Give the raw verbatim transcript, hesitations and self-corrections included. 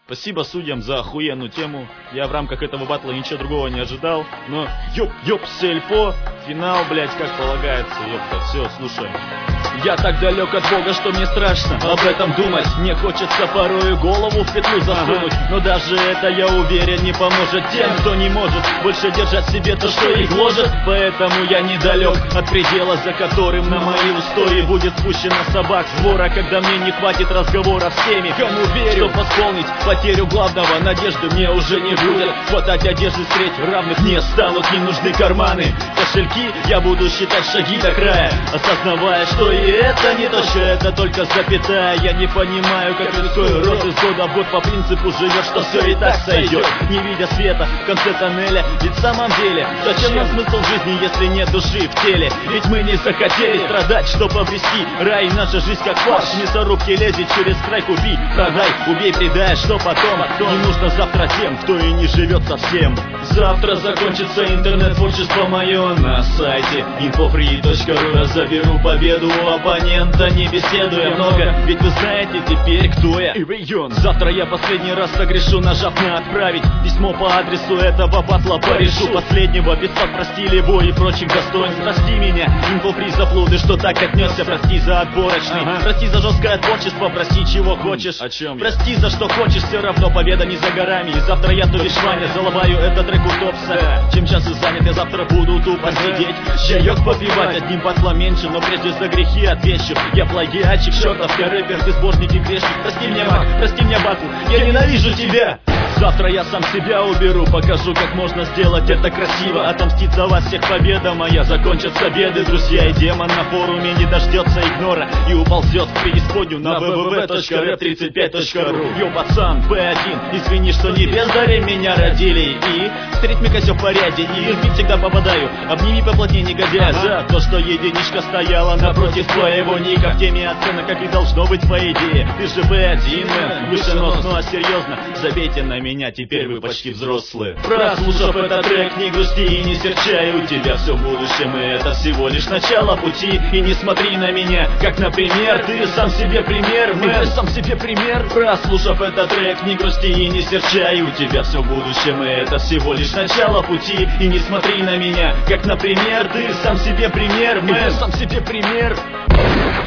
Спасибо судьям за охуенную тему. Я в рамках этого батла ничего другого не ожидал. Но ёп, ёп, сельпо. Финал, блять, как полагается. Ёпта, все, слушаем. Я так далек от Бога, что мне страшно об этом думать. Мне хочется порою голову в петлю засунуть, ага. Но даже это, я уверен, не поможет тем, кто не может больше держать в себе то, что их гложет. Поэтому я недалек от предела, за которым на мои устои будет спущена собак с двора, когда мне не хватит разговора с теми, кому верю. Чтоб восполнить потерю главного, надежды мне уже не будет. Хватать одежды средь равных не станут, не нужны карманы, кошельки. Я буду считать шаги до края, осознавая, что и это не точка, это только запятая. Я не понимаю, как людской род из года в год по принципу живет, что все и так сойдет, не видя света в конце тоннеля. Ведь в самом деле, зачем нам смысл жизни, если нет души в теле? Ведь мы не захотели страдать, чтобы обрести рай. Наша жизнь как фарш, мясорубки лезет через край. Купи, продай, убей, предай, что потом, потом не нужно завтра тем, кто и не живет совсем. Завтра закончится интернет-творчество мое на сайте инфофри точка ру. Я заберу победу у оппонента, не беседуя много, ведь вы знаете теперь, кто я и регион. Завтра я последний раз согрешу, нажав на отправить письмо по адресу этого батла порешу. Последнего без факт простили бой и прочих достоинств. Прости меня, инфофри, за блуды, что так отнесся. Прости за отборочный, ага. Прости за жесткое творчество, прости чего хочешь. О чем прости я? За что хочешь, все равно победа не за горами. И завтра я то лишь Ваня, залобаю этот трек утопса, да. Чем час и занят, я завтра буду тупо сидеть, чаек попивать, одним батлом меньше, но прежде за грехи отвечу. Я плагиатчик, чертов, я рэпер, безбожник и грешник. Прости меня, маг, прости меня, батл, я ненавижу тебя. Завтра я сам себя уберу, покажу, как можно сделать это красиво. Отомстить за вас всех победа моя, закончатся беды. Друзья, и демон на форуме не дождется игнора и уползет в преисподнюю на вэ вэ вэ точка рэп тридцать пять точка ру. Йо, пацан, бэ один, извини, что не без дарей меня родили. И встреть мне все в порядке, и в бит всегда попадаю. Обними поплотнее, негодяя, за то, что единичка стояла напротив твоего ника. В теме оценок, как и должно быть по идее. Ты же бэ один, мэн, выше нос, ну а серьезно, забейте на меня. Меня теперь вы почти взрослые. Прослушав этот трек, не грусти и не серчай. У тебя все в будущем, и это всего лишь начало пути. И не смотри на меня, как на пример. Ты сам себе пример, мэр, ты сам себе пример. Прослушав этот трек, не грусти и не серчай. У тебя все в будущем, и это всего лишь начало пути. И не смотри на меня, как на пример. Ты сам себе пример, мэр, ты сам себе пример.